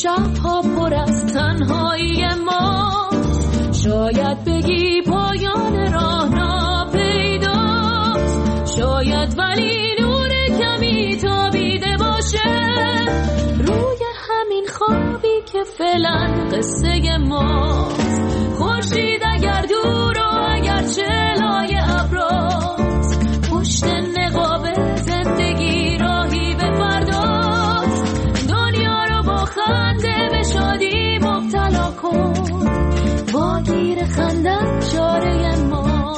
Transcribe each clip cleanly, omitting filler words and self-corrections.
شبها پر از تنهایی ماست. شاید بگی پایان راه ناپیداست، شاید ولی نور کمی تابیده باشه روی همین خوابی که فعلا قصه ماست. خورشید اگر دور و اگر چلای ابراست، پشت نقاب زندگی راهی به فرداست. دنیا رو با خنده به شادی مبتلا کن، با گیر خندت چاره ما.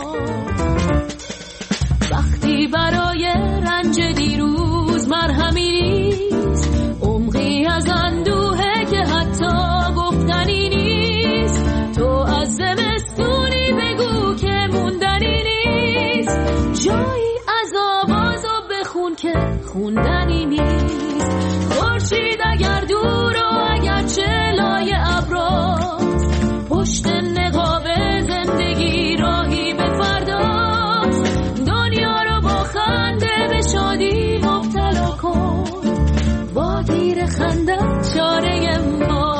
وقتی برای رنج دیروز مرهمی نیست، عمقی از اندوهه که حتی گفتنی نیست. تو از زمستونی بگو که موندنی نیست، جایی از آواز و بخون که خوندنی نیست. خورشید اگر دور و اگر چلای ابراست، پشت نقاب زندگی راهی به فرداست. دنیا رو با خنده به شادی مبتلا کن، با گیر خندت چاره ماست.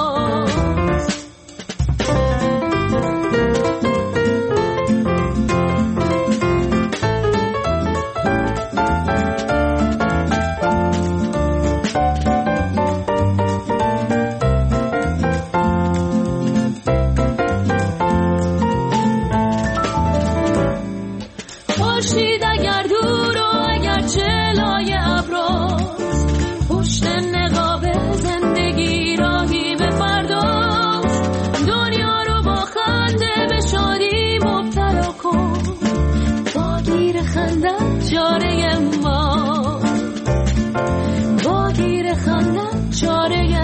خورشید اگر دور و اگر چلای ابراست، پشت نقاب زندگی راهی به فرداست. دنیا رو با خنده به شادی مبتلا کن، با گیر خندت چاره ما، با گیر خندت چاره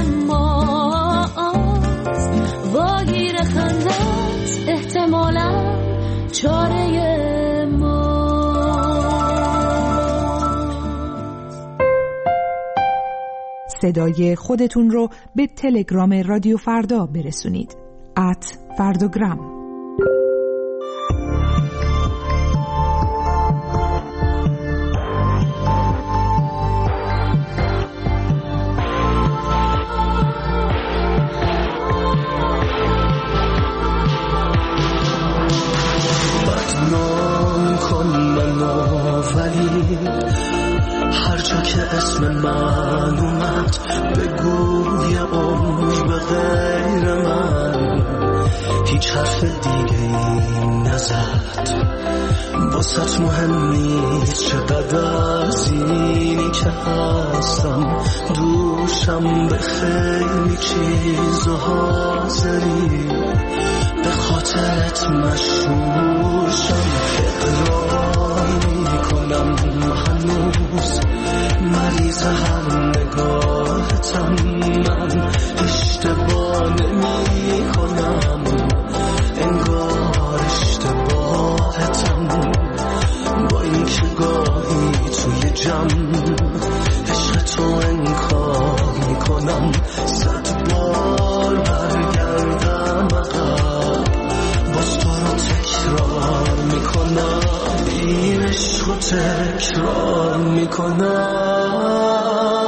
ماست، با گیر خندت احتمالاً چاره ما. صدای خودتون رو به تلگرام رادیو فردا برسونید. @فردوگرام. بدنام کن منو ولی هر جا که اسم من اومد بگو یه عمر به غیر من هیچ حرف دیگه این نزد. واسط مهم نیست چقدر از اینی که هستم دوشم به خیلی چیز و حاضری به خاطرت مشهور شم. اقرار میکنم هنوز مریض هر نگاهتم، من اشتباه نمی کنم انگار اشتباهتم. با این که گاهی توی جمع عشق تو انکار میکنم، 100 بار برگردم عقب باز تو رو تکرار میکنم، این عشق رو تکرار میکنم.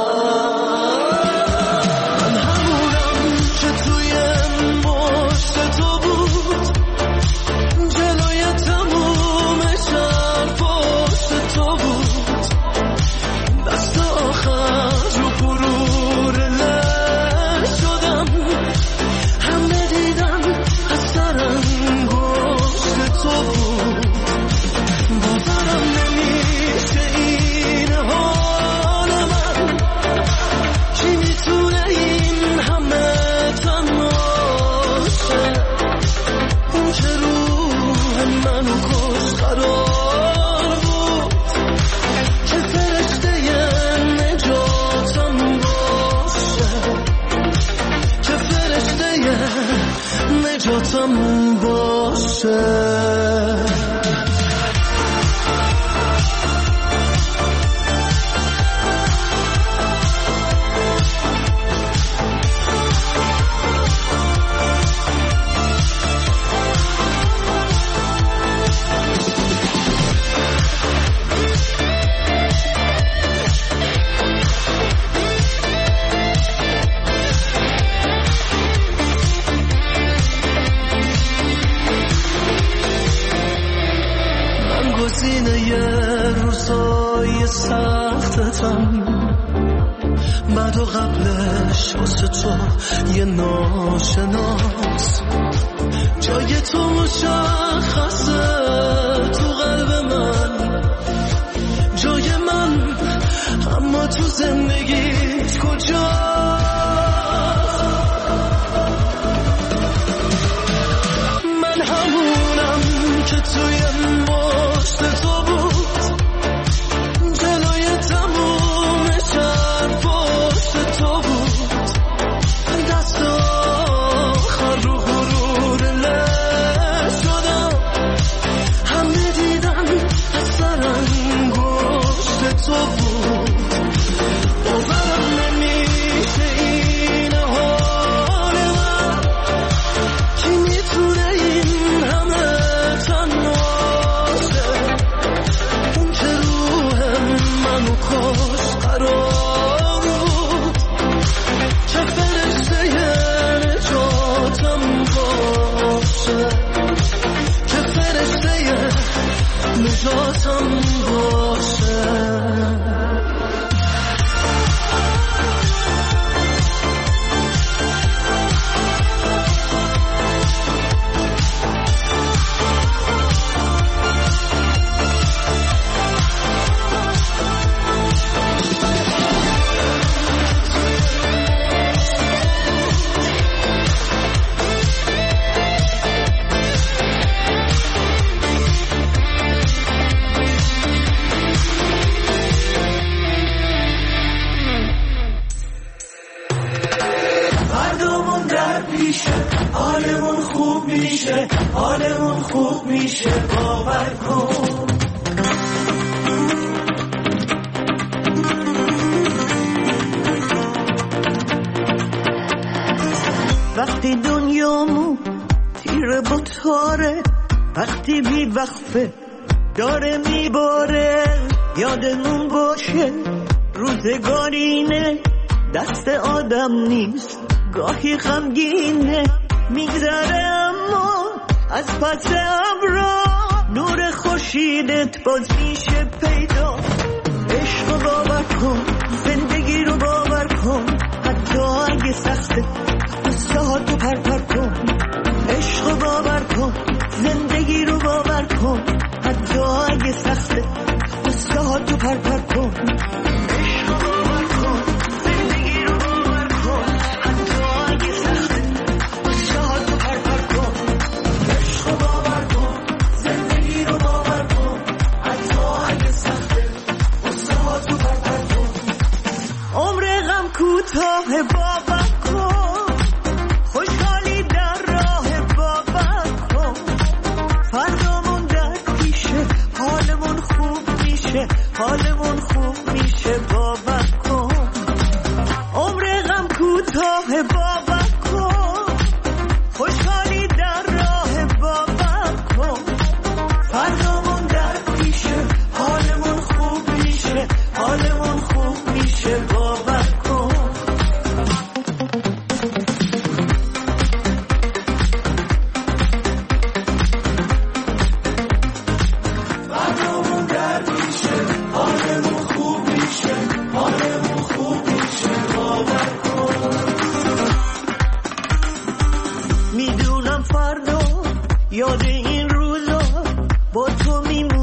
من همونم که توی پشت تو بود، جلوی تموم شهر پشت تو بود، دست آخر رو غرور لر شدم، همه دیدم از سر انگشت تو بود. باورم نمیشه این حال من، کی میتونه این همه تنهاشه، اون که روح منو کش قرار بود، که فرشته نجاتم باشه، که فرشته نجاتم باشه. سختتم، بعد و قبلش واسه تو یه ناشناس. جای تو مشخصه تو قلب من، جای من، اما تو زندگیت کجاست؟ من همونم که توی مشت تو بود، جلوی تموم شهر پشت تو بود، دست آخر رو غرور له شدم، همه دیدن اثر انگشت تو بود. باورم نمیشه این حال من، کی میتونه این همه تنهاشه؟ اون که روح منو خوش قرار بود، چه فرشته نجاتم باشه، چه فرشته نجاتم باشه. حالمون خوب میشه، حالمون خوب میشه، باور کن. وقتی دنیامون تیره با تاره، وقتی بی وقفه داره میباره، یادمون باشه روزگارینه، دست آدم نیست، گاهی غمگینه، میگذره اما از پس ابرا، نور خورشیدت باز میشه پیدا. عشق رو باور کن، زندگی رو باور کن، حتی اگه سخته قصه ها تو پر کن. عشق رو باور کن، زندگی رو باور کن، حتی اگه سخته قصه ها تو پر کن. کوتاه باور کن، خوشحالی در راه باور کن، فردامون در پیشه، حالمون خوب میشه، حالمون خوب میشه، باور کن. عمر غم کوتاه باور کن، خوشحالی در راه باور کن، فردامون در پیشه، حالمون خوب میشه، حالمون خوب میشه، باور کن. یاد این روزا با تو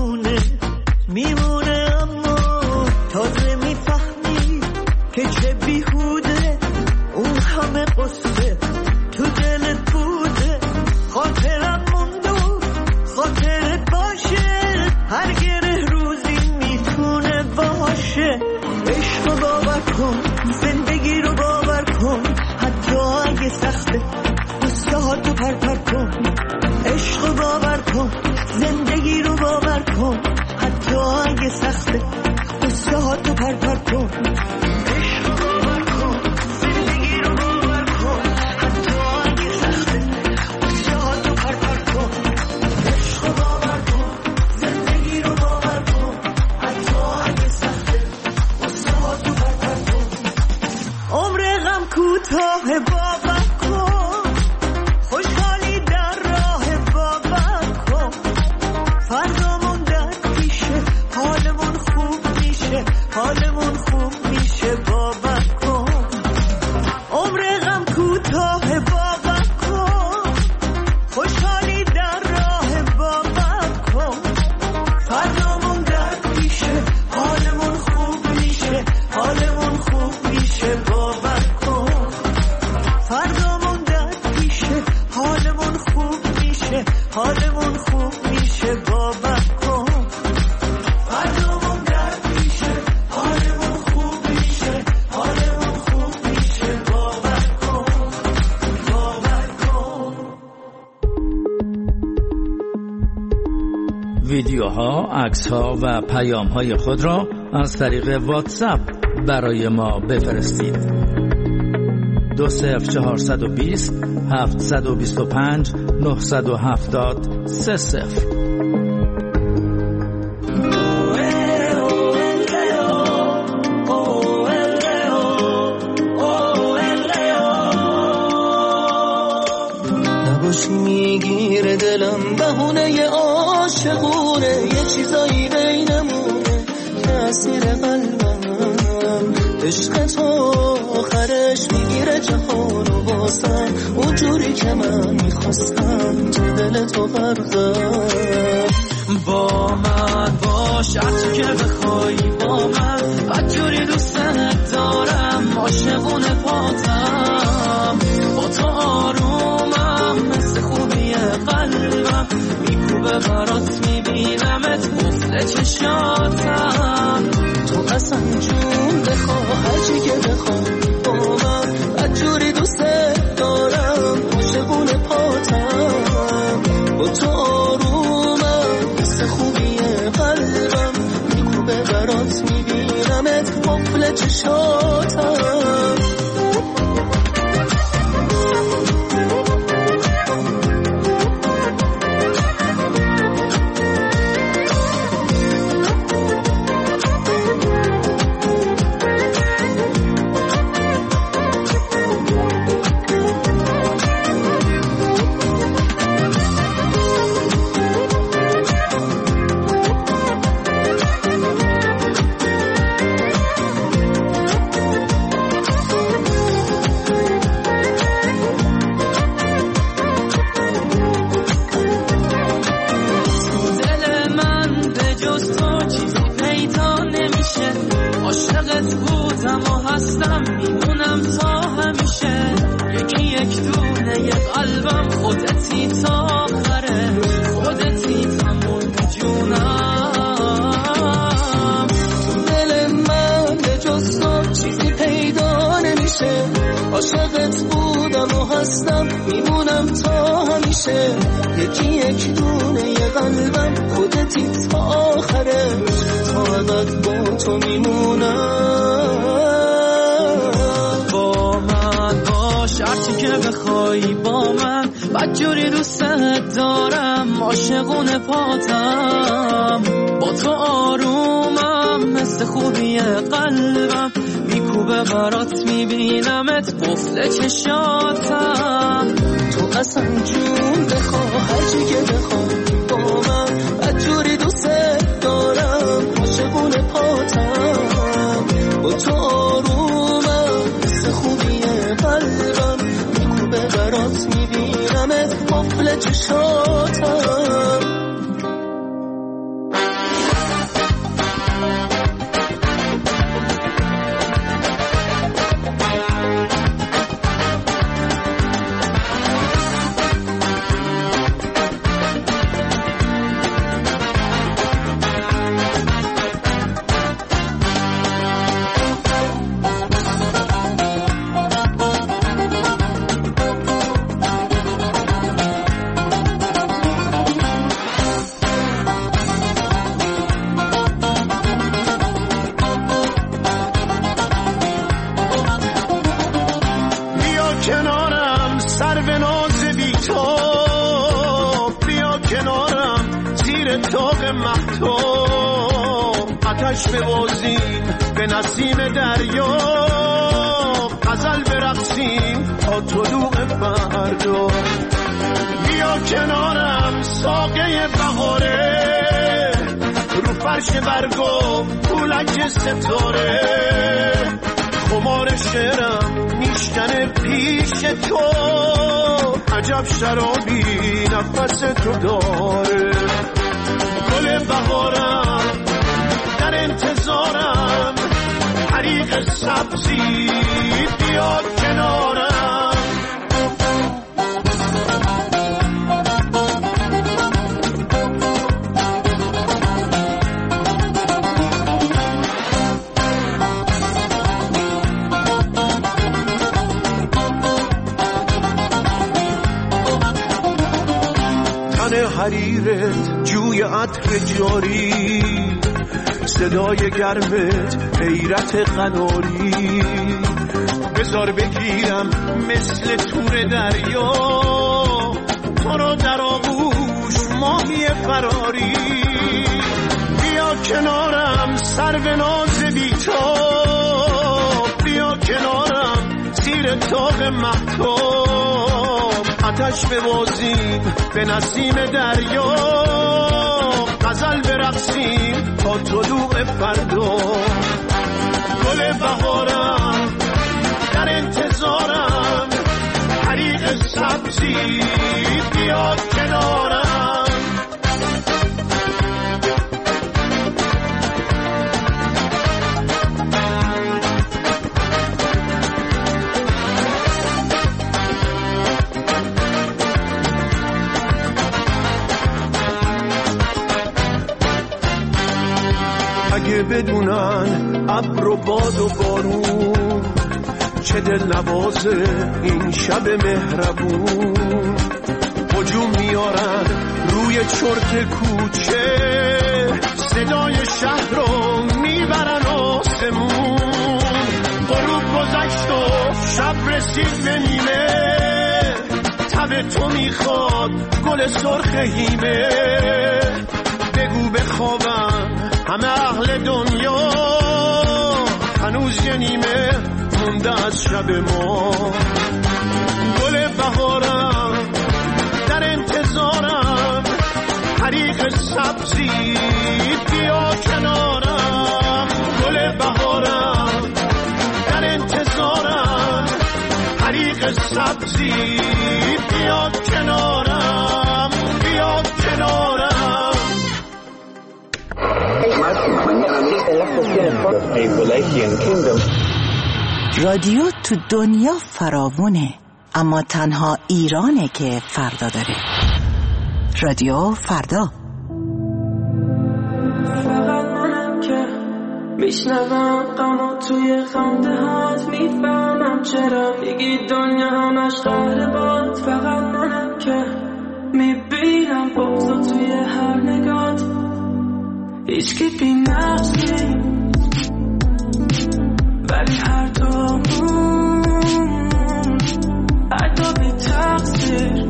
میمونه اما تازه میفهمی که چه بیهوده اون همه قصه تو دلت بوده. خاطرم موندو خاطرت باشه، هر گره روزی میتونه باشه. عشق رو باور کن، زندگی رو باور کن، حتی اگه سخته قصه ها تو پر کن. عشق رو باور کن، زندگی رو باور کن، حتی اگه سخته قصه ها تو پر کن. عشق رو باور کن، زندگی رو باور کن، حتی اگه سخته قصه ها تو پر کن. عشق رو باور کن، زندگی رو باور کن، حتی اگه سخته قصه ها تو پر کن. عمر غم کوتاه باور کن، خوشحالی در راه باور کن، فردامون در پیشه، حالمون خوب میشه، حالمون خوب میشه باور کن عمر غم کوتاه باور کن خوشحالی در راه باور کن فردامون در پیشه حالمون خوب میشه حالمون خوب میشه باور کن فردامون در پیشه حالمون خوب میشه حالمون خوب میشه باور کن فردامون در پیشه حالمون خوب میشه حالمون خوب میشه باور کن باور کن. ویدیوها، عکس‌ها و پیام‌های خود را از طریق واتساپ برای ما بفرستید. 20420 725 970 30. نباشی میگیره دلم بهونه عاشقونه یه چیزایی بینمونه که اسیر قلبم عشق تو آخرش میگیره جهانو واسم اونجوری که من میخواستم تو دل تو غرقم با من باش هرچی که بخوای با من بدجوری دوستت دارم عاشقونه پاتم با تو آرومم مثل خوبی قلبم میکوبه برات میبینمت قفل چشاتم تو قسم جون بخواه هرچی که بخوای با من بدجوری دوستت دارم عاشقونه پاتم با تو آرومم مثل خوبی قلبم میکوبه برات میبینمت قفل چشاتم عاشقت بودم و هستم میمونم تا همیشه یکی دونه یه قلبم خودتی تا آخره تا ابد با تو میمونم با من باش هرچی که بخوای با من بدجوری دوستت دارم عاشقونه پاتم با تو آرومم مثل خوبی قلبم میکوبه برات میبینمت قفل چشاتم تو قسم جون بخواه هرچی که بخوای با من بدجوری دوستت دارم عاشقونه پاتم با تو آرومم مثل خوبی قلبم میکوبه برات میبینمت قفل چشاتم آتش ببازیم به نسیم دریا غزل برقصیم تا طلوع فردا بیا کنارم ساقه بهاره رو فرش برگو پولک ستاره خمار شعرم میشکنه پیش تو عجب شرابی نفس تو داره گل بهارم در انتظارم حریق سبزی بیا کنارم حریرت جوی عطر جاری صدای گرمت حیرت قناری بذار بگیرم مثل تور دریا تو رو در آغوش ماهی فراری بیا کنارم سرو ناز بی‌تاب بیا کنارم زیر طاق مهتاب آتش ببازیم به نسیم دریا غزل برقصیم تا طلوع فردا گل بهارم در انتظارم حریق سبزی بیا کنارم اگه بدونن ابر و باد و بارون چه دل نوازه این شب مهربون هجوم میارن روی چرت کوچه صدای شهر رو میبرن آسمون غروب گذشت و شب رسید به نیمه تب تو میخواد گل سرخ هیمه بگو بخوابم همه اهل دنیا هنوز یه نیمه مونده از شب ما گل بهارم در انتظارم حریق سبزی بیا کنارم گل بهارم در انتظارم حریق سبزی بیا کنارم بیا کنارم رادیو تو دنیا فراوونه اما تنها ایرانه که فردا داره. رادیو فردا. فقط منم که میشنوم غمو توی خنده هات میفهمم چرا میگی دنیا همش قهر باد. فقط منم که میبینم بغضو توی هر نگات هیچکی بی نفسی ولی هر دومون هر دو بی تقصیر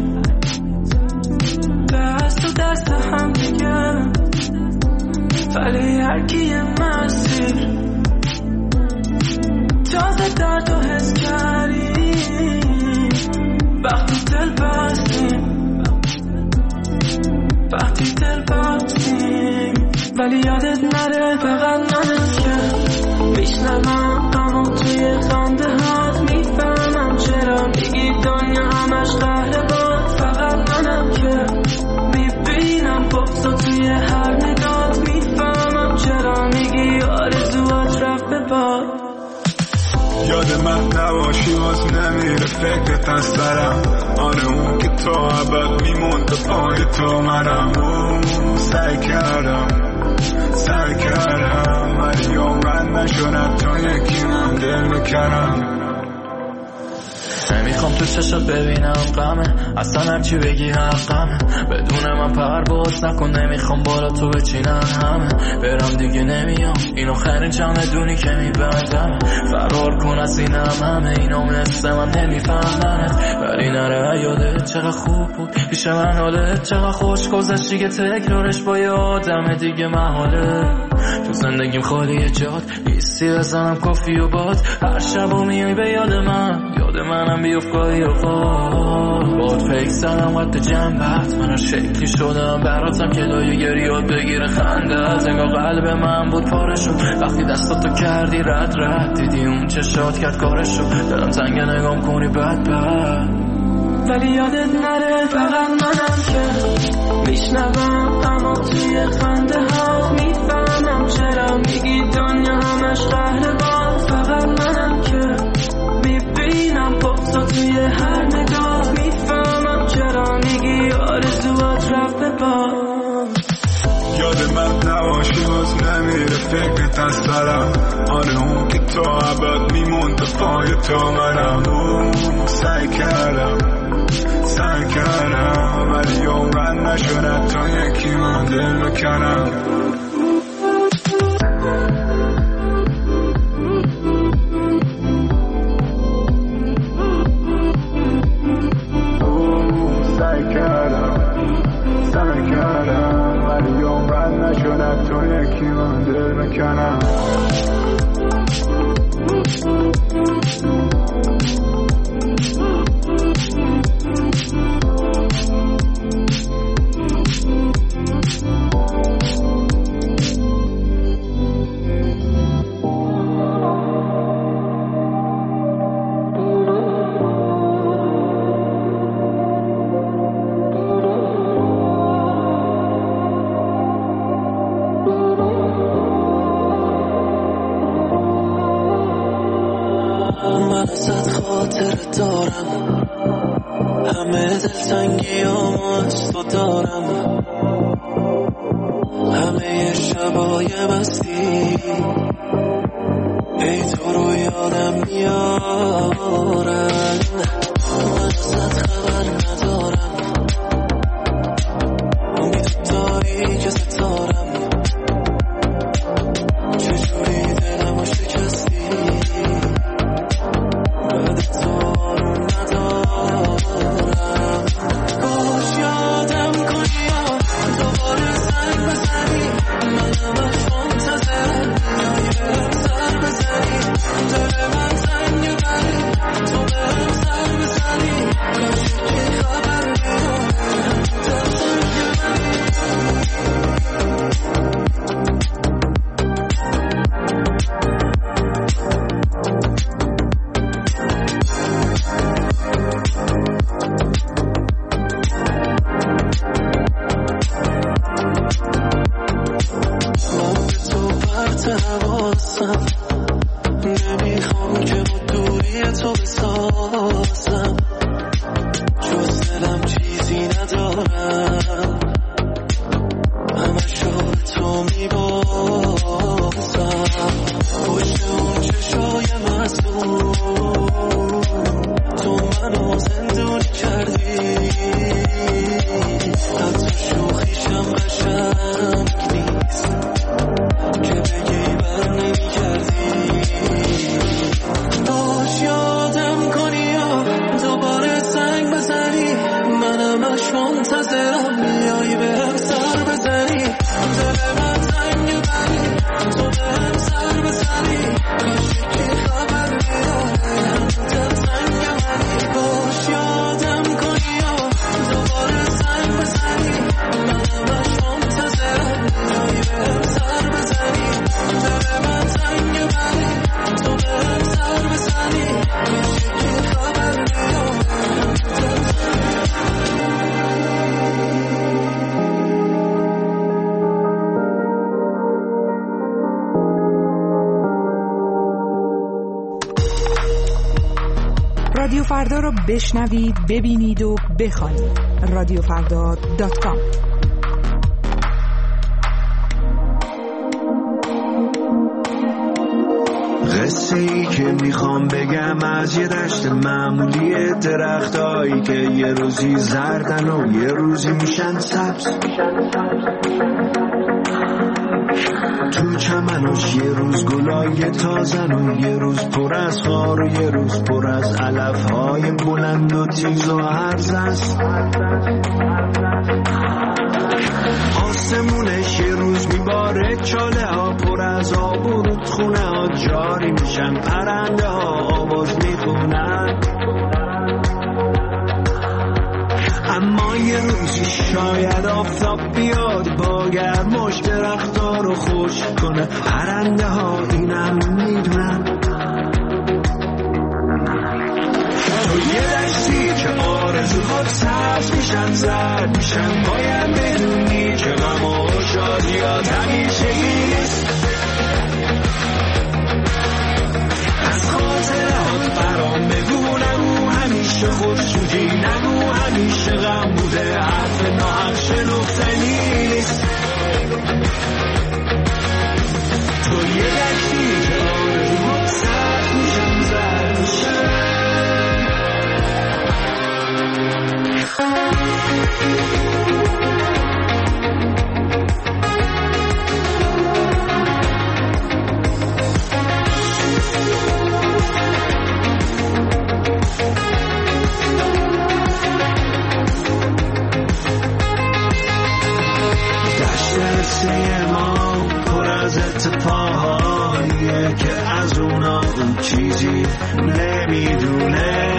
دست و دست هم دیگه ولی هر کی یه مسیر تازه درد و حس کردیم وقتی دل بستیم وقتی دل بستیم ولی یادت نره فقط منم که میشنوم غمو توی خنده هات میفهمم چرا میگی دنیا همش قهر باد. فقط منم که میبینم بغضو توی هر نگات میفهمم چرا میگی آرزوات رفت به باد. یاد من نباشی باز نمیره فکرت از سرم آره اون که تو عبد میموند پای تو منم سعی کردم ولی عمرن نشدم تا یکی من دل بکرم. نمیخوام تو چشات ببینم غمه اصلا هرچی بگی حقمه بدون من پرواز نکن نمیخوام بالا تو بچینم همه برم دیگه نمیام اینو خیرین چمدونی که میبندم فرار کن از اینم همه اینو مثل من نمیفهمنت ولی نره یادت حالت چقدر خوب بود پیش من، حالت چقدر خوش گذشتی که تکرارش با یه آدم دیگه محاله. تو زندگیم خالی جات نیستی، بزنم کافی و باد هر شب و میای به یاد منم بیفت گاهی اوقات. باد فکر زدم قد جنبت، من هر شکلی شدم براتم که لایه گریات بگیره خنده از انگار قلب من بود پاره شد وقتی دستاتو کردی رد دیدی اون چشات کرد کارشو، دلم تنگ نگام کنی بد ولی یادت نره فقط منم که میشنوم، اما توی خنده ها میفهمم چرا میگی دنیا همش قهرمان. فقط منم که میبینم بغضا توی هر نگاه، میفهمم چرا میگی آرزوات رفت به باد. یاد من نباشی باز نمیره فکرت از سرم، آره اون که تا ابد میموند پای تو منم. سعی کردم ولی عمرن نشد تا یکی من دل بکنم. سعی کردم ولی عمرن نشد تا یکی من دل بکنم. دارم همه دلتنگیامو از تو دارم، همه شبای مستی ای تو رو یادم میارن. من ازت خبر ندارم، امید داری که ستارم، چجوری دلمو شکستی نمیخوام که با دوری تو بسازم، جز دلم چیزی ندارم، همشو به تو میبازم. پشت اون چشای مصدوم تو منو زندونی کردی، حتی شوخیشم قشنگ نیست که بگی بر نمیگردی. باش یادم کنی یا دوباره زنگ بزنی، منم اش منتظرم بیایی بهم سر بزنی. دل من زنگ بری تو بهم سر بزنی، کاش یکی خبر بیاره دل زنگ منی. باش یادم کنی یا دوباره زنگ بزنی، منم اش منتظرم بیایی بهم سر بزنی. دل من زنگ بری تو بهم سر بزنی، کاش یکی خبر بیاره دل رادیو فردا رو بشنوید، ببینید و بخوانید. رادیوفردا.com. قصه ای که میخوام بگم از یه دشت معمولی، درختایی که یه روزی زردن و یه روزی میشن سبز. تو چمنش یه روز گلای تازن و یه روز پر از خار و یه روز پر از علفهای بلند و تیز و هرز است. آسمونش یه روز میباره چاله ها پر از آب و رودخونه ها جاری میشن، پرنده ها آواز میخونن. اما یه روزی شاید آفتاب بیاد با گرماش درخت‌ها رو خشک کنه، پرنده ها اینم میدونن. تو یه دشتی که آرزوها سبز میشن زرد میشن، باید بدونی که غم و شادیات همیشگی نیست. از خاطرات برام بگو، نگو همیشه خودشودی، نگو همیشه غم بوده، حرف ناحق شنفتنی نیست. تو یه دشتی که آرزوها سبز میشن زرد میشن. دشت ما پر از اتفاقاییه که از اونا اون چیزی نمیدونه.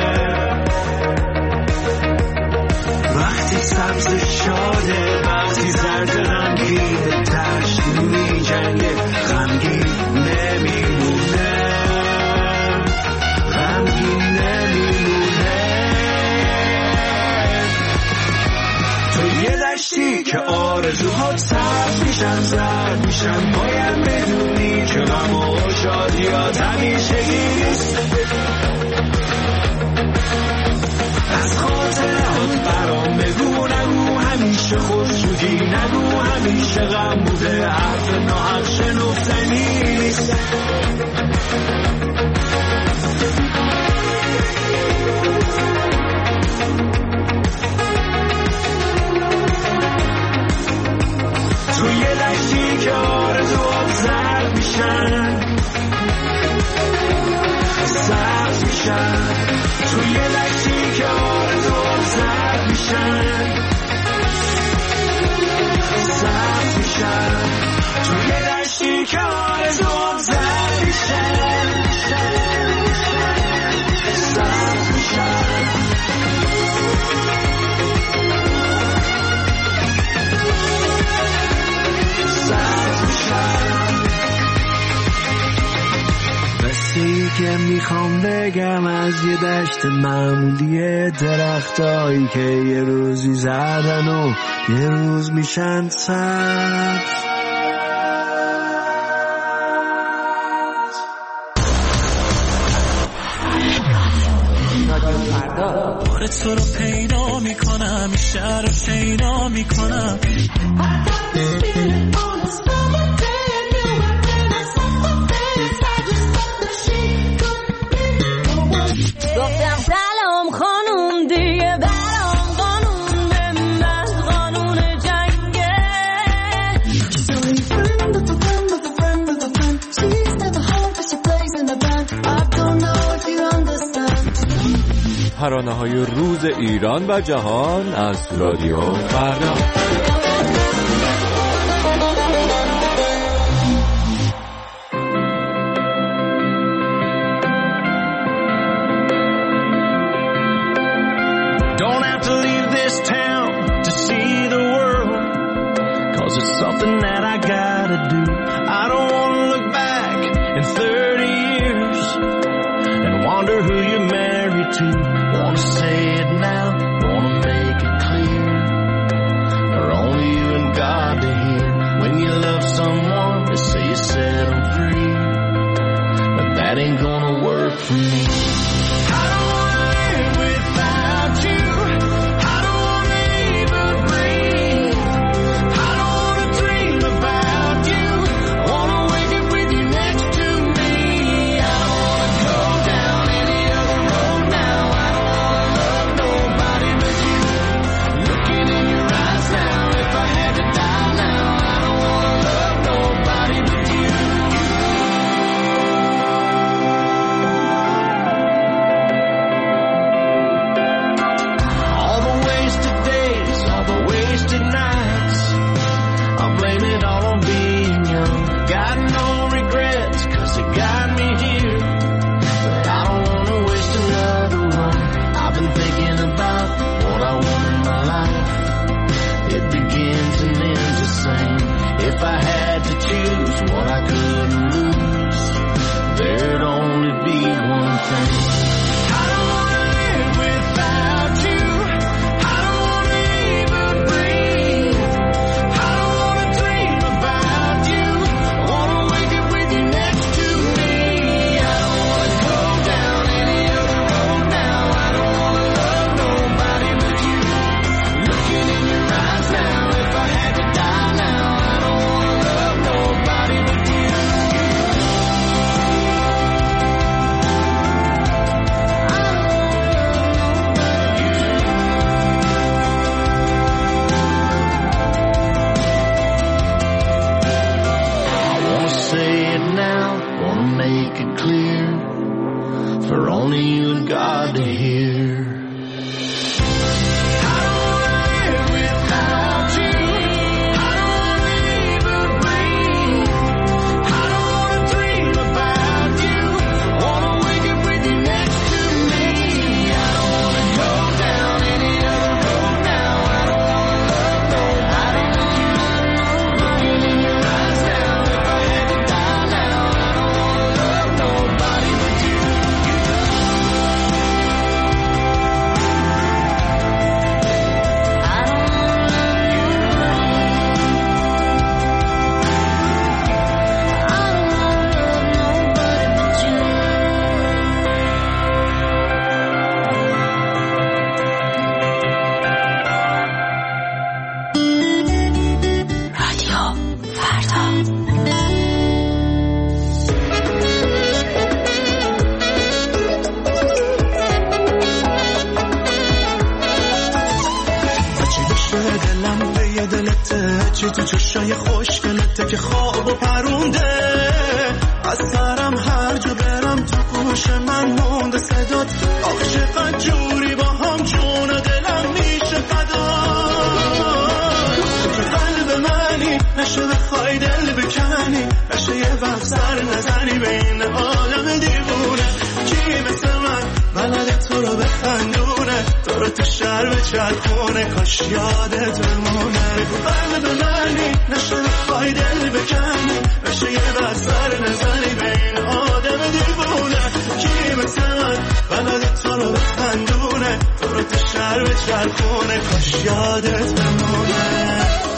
وقتی سبز شاده، وقتی زرد غمگین، تشت میجنگه غمگین نمیمونه، غمگین نمیمونه. تو یه دشتی که آرزوها سبز میشن زرد میشن، باید بدونی که غم و شادیات همیشگی نیست. از خاطرات برام بگو، نگو همیشه خودشودی، نگو همیشه غم بوده، حرف ناحق شنفتنی نیست. توی دشتی که آرزوات زرد میشن سبز میشن، توی دشتی که آرزوات زرد میشن سبز میشن، توی دشتی که آرزوات زرد میشن سبز میشن. بسی که میخوام بگم از یه دشت معمولی، درختایی که یه روزی زردن و یه روز میشن سبز. بار تو رو پیدا میکنم، این شهر رو شیدا میکنم. گفتم سلام خانوم دیگه برام قانون به من قانون جنگه. ترانه‌های روز ایران و جهان از رادیو فردا. It's something that I gotta do. I don't wanna look back in 30 years and wonder who you're married to. Wanna say it now, wanna make it clear. Or only you and God to hear. When you love someone, they say you set them free. But that ain't gonna work for me. I don't wanna live without you. I don't wanna even breathe. I don't wanna dream about you. I wanna wake up with you next to me. I don't wanna go down any other road now. I don't wanna های دلته، چی تو چشای خوشگلته که خواب و پرونده. از سرم هر جا برم تو گوش من مونده صدات، آخ چقدر جوری با هم جون و دلم میشه فدا. تو قلب منی نشه بخوای دل بکنی، نشه یه وقت سر نزنی بین عالم دیوونه. کی مثل من بلده تو رو بخندونه، تو رو تو شهر بچرخونه، کاش یادت بمونه. قلب منی نشه بخوای دل بکنی، نشه یه وقت سر نزنی بین آدم دیوونه. کی مثل من بلده تو رو بخندونه، تو رو تو شهر بچرخونه، کاش یادت بمونه.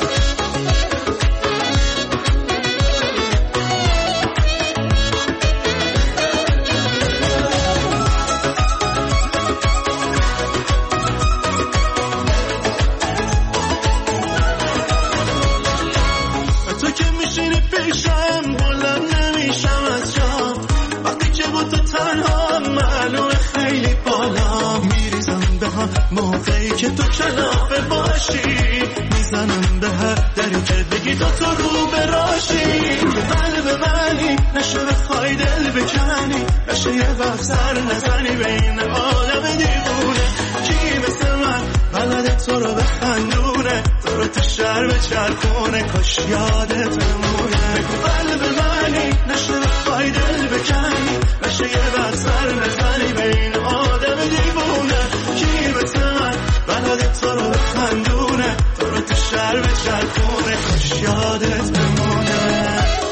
موقعی که تو کلافه باشی، میزنم به هر دری که بگی تو رو براشی. قلب منی نشه بخوای دل بکنی، نشه یه وقت سر نزنی بین عالم دیوونه. کی مثل من بلده تو رو بخندونه، تو رو تو شهر بچرخونه، کاش یادت بمونه. قلب منی نشه بخوای دل بکنی، نشه یه وقت سر نزنی بین آدم دیوونه. کی مثل من بلده تو رو بخندونه، تو رو تو شهر بچرخونه، کاش یادت بمونه.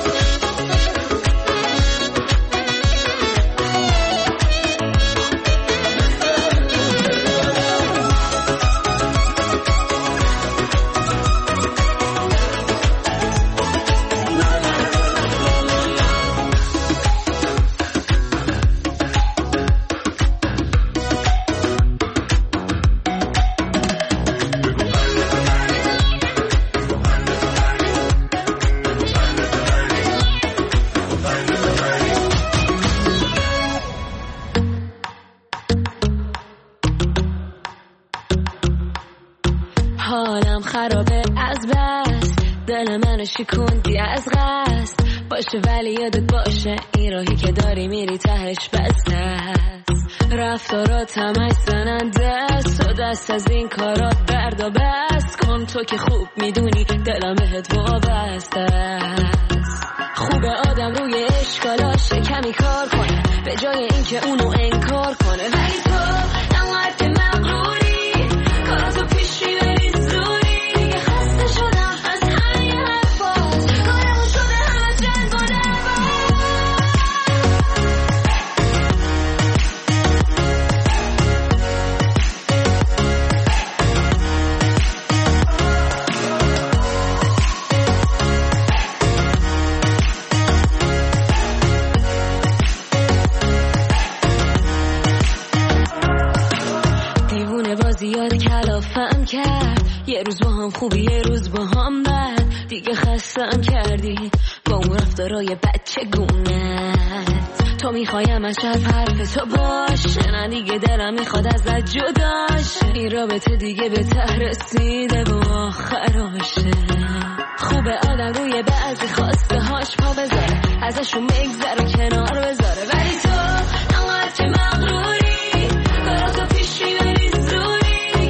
حالم خرابه از بس، دل منو شکوندی از قصد. باشه ولی یادت باشه این راهی که داری میری تهش بسته است. رفتارات همش زننده است، تو دست از این کارات بردا بست کن. تو که خوب میدونی دلم بهت وابسته است. خوبه آدم روی اشکالاش کمی کار کنه، به جای اینکه اونو انکار کنه. ولی تو انقدر که مغروری، کاراتو پیش میبری زوری. دیگه خسته شدم از همین حرفاز، کارمون شده همه جلب و زیاد کلافم کرد. یه روز با هم خوبی یه روز با هم بد. دیگه خستم کردی با اون رفتارای بچه گونت. تو میخوایم از شب حرف تو باشه، نه دیگه دلم میخواد ازت جداشه. این رابطه دیگه به ته رسیده و آخراشه. خوبه آدم روی بعضی خواسته هاش پا بذاره، ازشون بگذره کنار بذاره. ولی تو انقدر که مغروری، کاراتو پیش میبری زوری.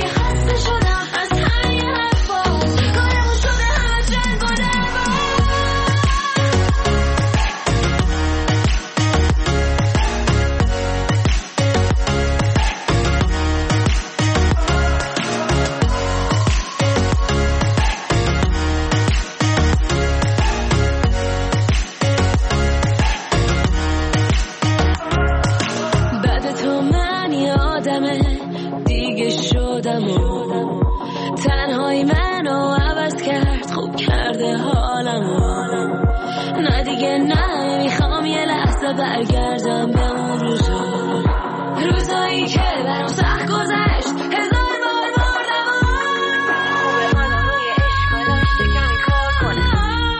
تنهایی منو عوض کرد، خوب کرده حالمو. نه دیگه نه، میخوام یه لحظه برگردم به اون روزایی که برام سخت گذشت. هزار بار مردم و منم روی اشکالاش کمی کار کنه،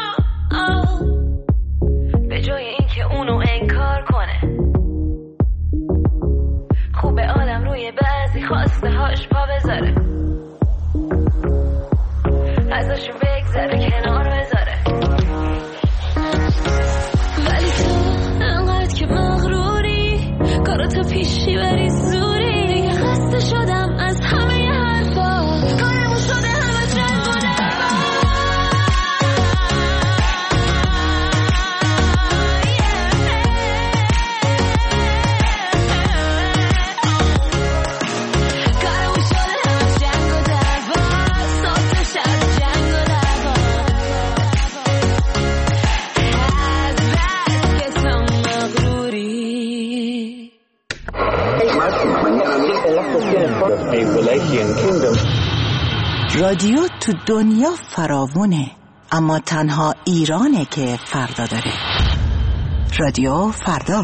به جای اینکه اونو انکار کنه. خوبه آدم روی بعضی خواسته هاش پا بذاره، ازش پیشی بری زوری دیگه خسته شدم از همه ی حرفا کارمون شده همه جنگ و دعوا کارمون شده همه جنگ و دعوا صبح شب جنگ و دعوا از بس که تو مغروری رادیو تو دنیا فراوونه، اما تنها ایرانه که فردا داره. رادیو فردا.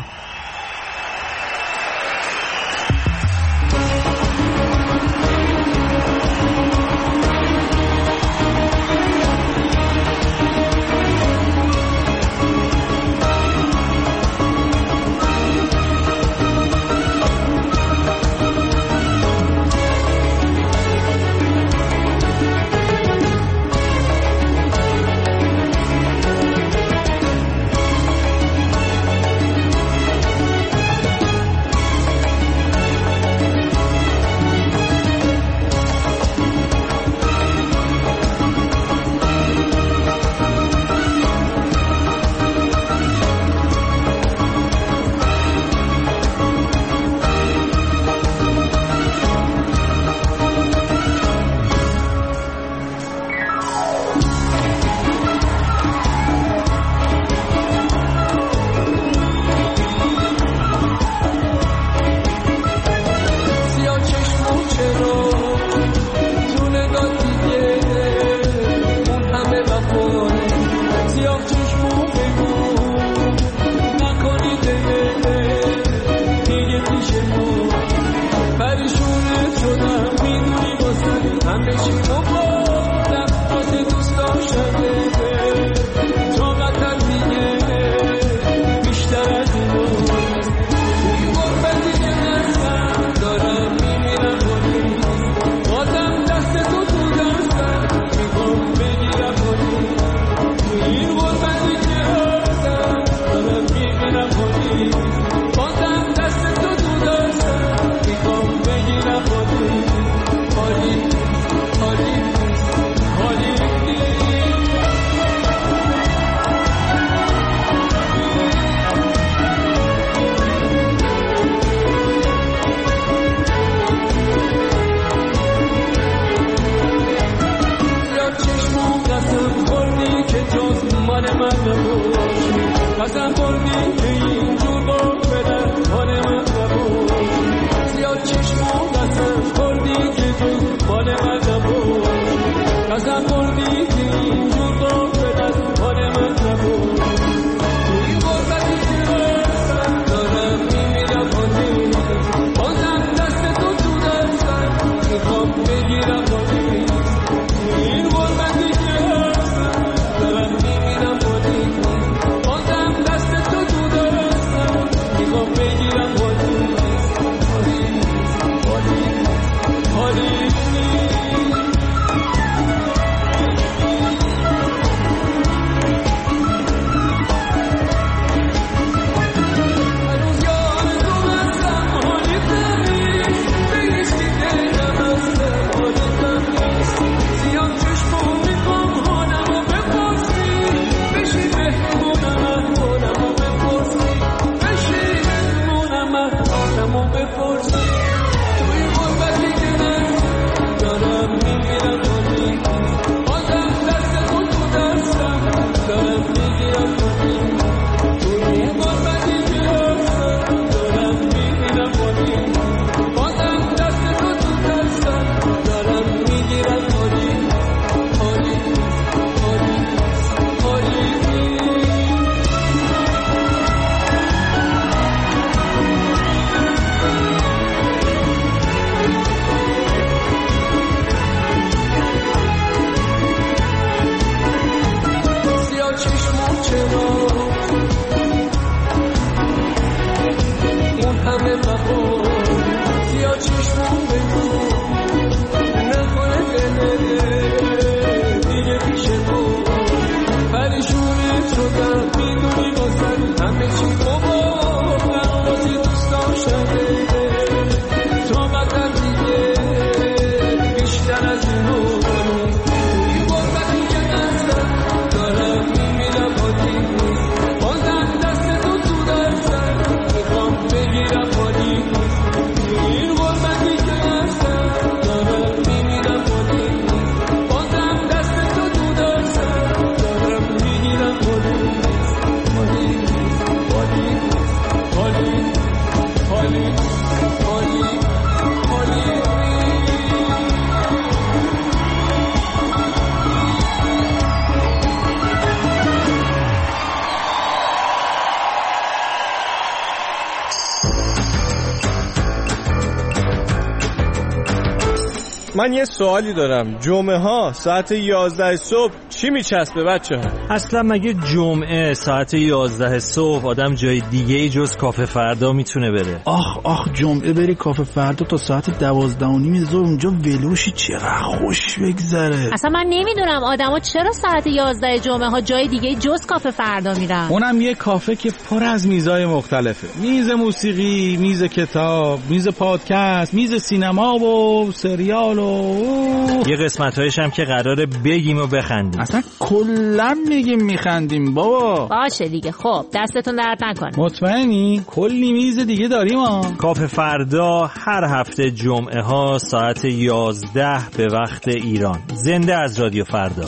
من یه سوالی دارم. جمعه ها ساعت 11 صبح چی میچسبه بچه ها؟ اصلا مگه جمعه ساعت 11 صبح آدم جای دیگه ای جز کافه فردا میتونه بره؟ آخ جمعه بری کافه فردا تا ساعت 12:30 ظهر اونجا ولوشی، چقدر خوش بگذره. اصلا من نمیدونم آدما چرا ساعت 11 جمعه ها جای دیگه جز کافه فردا میرن. اونم یه کافه که پر از میزای مختلفه. میز موسیقی، میز کتاب، میز پادکست، میز سینما و سریال و یه قسمت‌هایش هم که قراره بگیم و بخندیم. اصلا کلا میگیم میخندیم بابا. باشه دیگه. خب دستتون درد نکنه. مطمئنی؟ کلی میز دیگه داریم ها. کافه فردا هر هفته جمعه ها ساعت 11 به وقت ایران. زنده از رادیو فردا.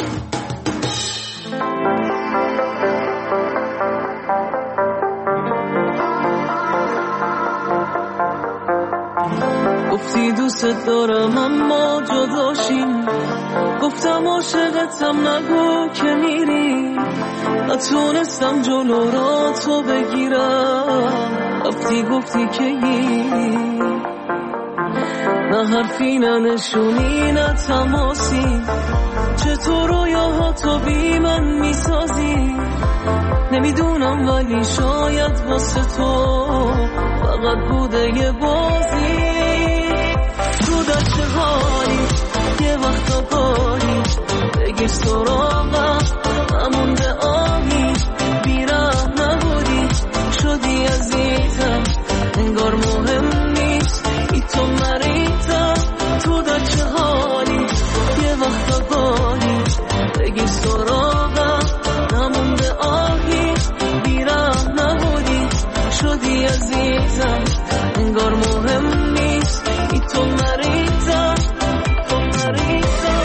گفتی دوست دارم اما جداشیم، گفتم عاشقتم نگو که میری، نتونستم جلو را تو بگیرم، رفتی گفتی که گیری، نه حرفی نه نشونی نه تماسی، چطور رویاها تو بی من میسازی، نمیدونم ولی شاید واسه تو فقط بوده یه بازی. تو در چه حالی یه وقتا گاهی بگیر سراغم، نمونده آهی بیرم نبودی شدی عزیزم، انگار مهم نیست ای تو مریضم. تو در چه حالی یه وقتا گاهی بگیر سراغم، نمونده آهی بیرم نبودی شدی عزیزم، انگار مهم نیست ای تو مریضم، تو مریضم.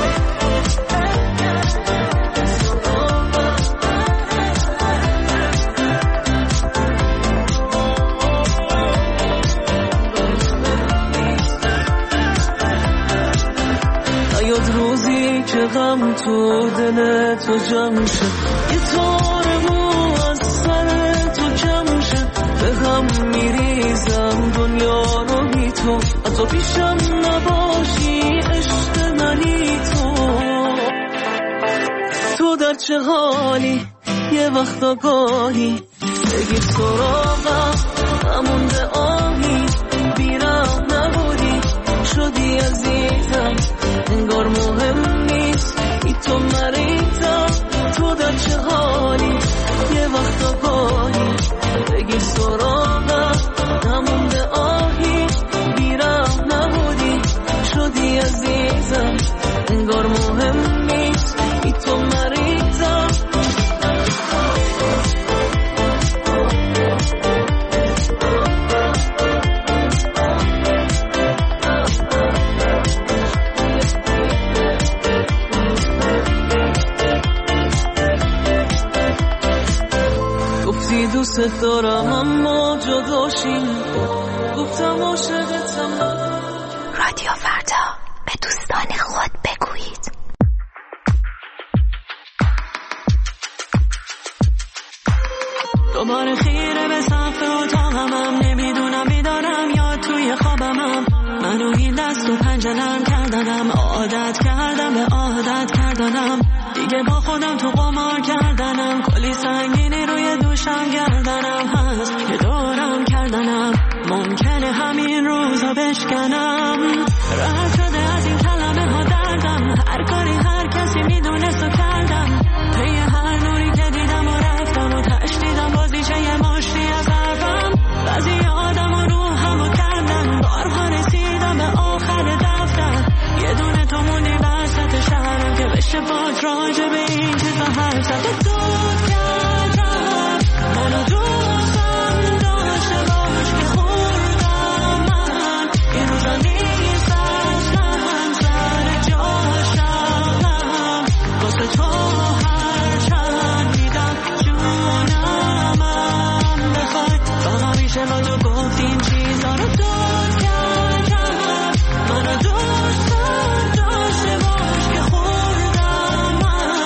نیاد روزی که غم تو دل تو جمع شه، یه تار مو از سر تو کم شه، به هم میریزم دنیا رو بی تو، حتی پیشم نباشی عشق منی تو. تو در چه حالی یه وقت آگاهی بگیر سراغم، نمونده آهی بیرم نبودی شدی عزیزم، انگار مهم نیست ای تو مریضم. تو در چه حالی یه وقت آگاهی بگیر سراغم، نمونده آهی بیرم نبودی شدی عزیزم، انگار مهم نیست ای تو مریضم. گفتی دوست دارم اما جداشیم، گفتم عاشقتم. رادیو فردا، به دوستان خود بگویید. دوباره خیره به سقف اتاقمم، نمیدونم بیدارم یا توی خوابمم، منو این دست و پنجرم کردنم، عادت کردم به عادت کردنم، دیگه با خودم تو قمار کردنم، کلی سنگینی روی دوشم گردنم هست که دورم کردنم، ممکنه همین روزا بشکنم، رد شده از این کلمه ها دردم، هر کاری هر کسی میدونست و کردم، پی هر نوری که دیدم و رفتم و تشدیدم بازیچه یه مشتی از حرفم، بعضی آدم و روحم و کردن، بارها رسیدم به آخر دفتر، یه دونه تو موندی وسط شهرم که بشه باد راجع به این چیزا حرف زد. دود کردم منو دوستم داشته باش که خوردم من، این روزا نیست اصلا سر جاشم، واسه تو هر چند میدم جونم بخوای، فقط میشه با تو گفت این چیزا رو. دود کردم منو دوستم داشته باش که خوردم من،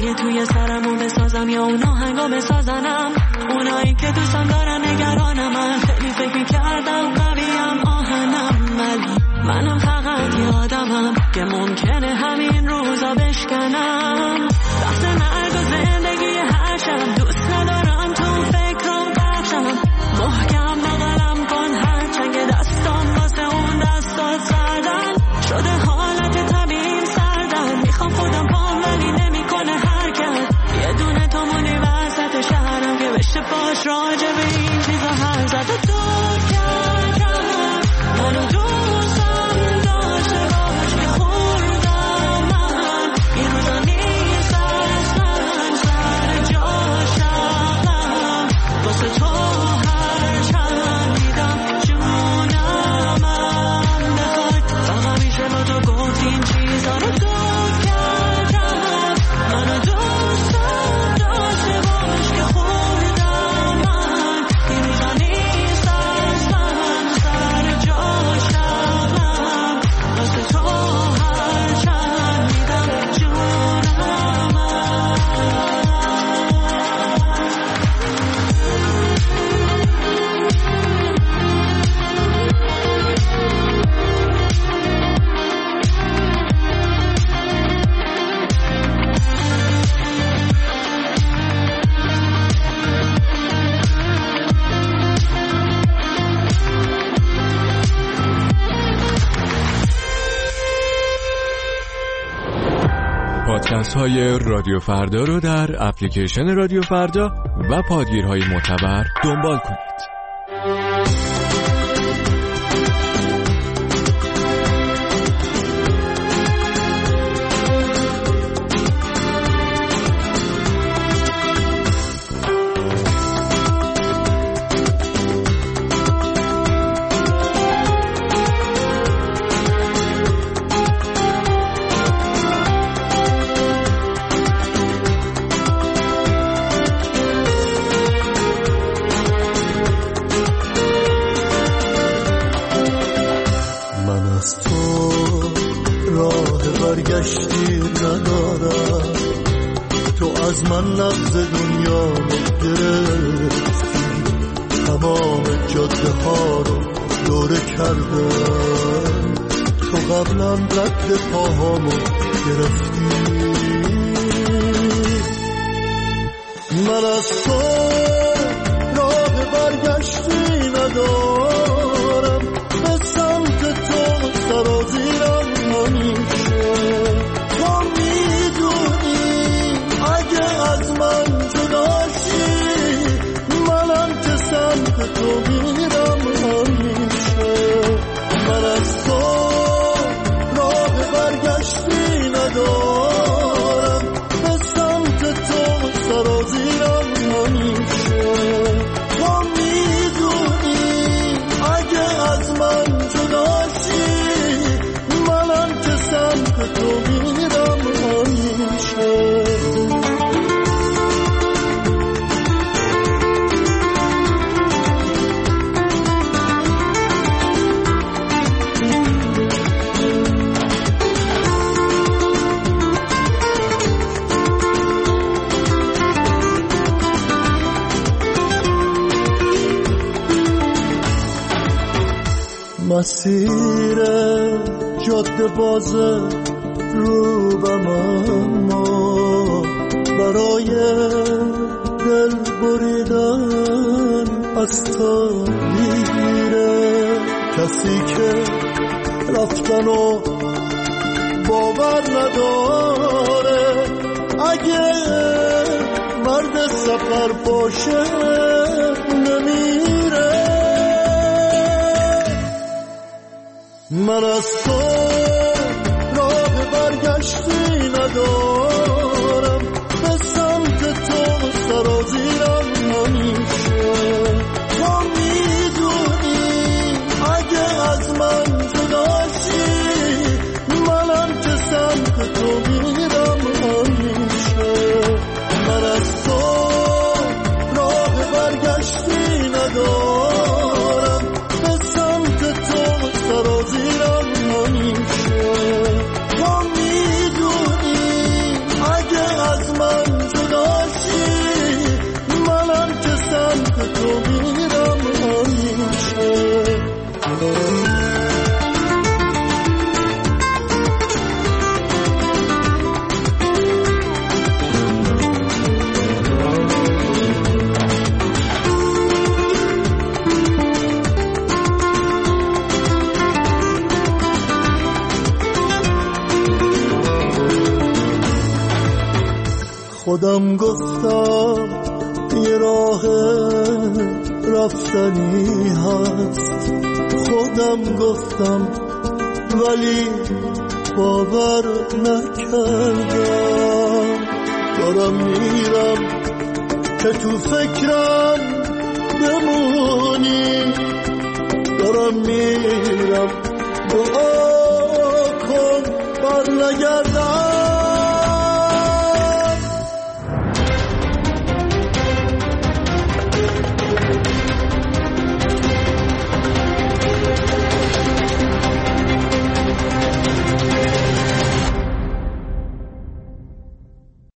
دیگه توی سرمو بسازم یا اون آهنگا بسازنم. اونایی که دوستم دارن نگرانم، من خیلی فکر میکردم قویم آهنم، ولی منم فقط یادمم که ممکنه همین روزا بشکنم. بحث مرگ و زندگی هر شب دوست ندارم تو فکرم بخشم. محکم بغلم کن هرچند که دستام واسه اون دستات سردن شده، حالت طبیعیم سردن. میخوام خودم پام ولی نمیکنه حرکت. یه دونه تو موندی وسط شهرم که بشه باش راجع به این چیزا هر زد. و دور کردم منو دوستم داشته باش که خوردم من این روزا نیست اصلا سر جاشم. واسه تو هر چند میدم جونم بخواد. فقط میشه با تو گفت این چیزا رو دور کردم. منو دوستم داشته باش که خوردم من این روزا نیست اصلا سر جاشم. واسه تو هر چند میدم جونم. پادکست های رادیو فردا رو در اپلیکیشن رادیو فردا و پادگیرهای معتبر دنبال کنید. برگشتی ندارم، تو از من نبض دنیا گرفتی، تمام جاده ها رو دوره کردم، تو قبلا رد پاهامو گرفتی. من از تو راه برگشتی ندارم، به سمت تو سرازیرم همیشه. تو میدونی اگه از من جداشی، منم که سمت تو میرم همیشه. من از تو راه برگشتی ندارم، به سمت تو سرازیرم همیشه. تو میدونی اگه از من جداشی، منم که سمت تو میرم همیشه. مسیر جاده بازه روبم، اما برای دل بریدن از تو دیره. کسی که رفتن و باور نداره، اگه مرد سفر باشه نمیره. من از تو راه برگشتی ندارم، به سمت تو سرازیرم همیشه. تو میدونی اگه از من جداشی، منم که سمت تو میرم همیشه. من از تو راه برگشتی ندارم، به سمت تو سرازیرم همیشه. تو میدونی تو میرم همیشه. خودم گفتم یه راه رفتنی هست، خودم گفتم ولی باور نکردم. دارم میرم که تو فکرم بمونی، دارم میرم دعا کن بر نگردم.